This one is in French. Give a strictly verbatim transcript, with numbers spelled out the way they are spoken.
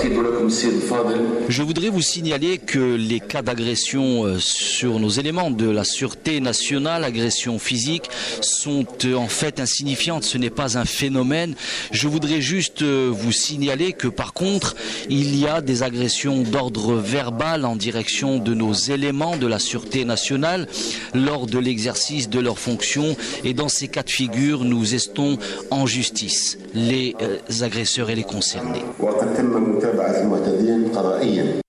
Je voudrais vous signaler que les cas d'agression sur nos éléments de la sûreté nationale, agression physique, sont en fait insignifiantes. Ce n'est pas un phénomène. Je voudrais juste vous signaler que par contre, il y a des agressions d'ordre verbal en direction de nos éléments de la sûreté nationale lors de l'exercice de leurs fonctions. Et dans ces cas de figure, nous estons en justice les euh, agresseurs et les concernés.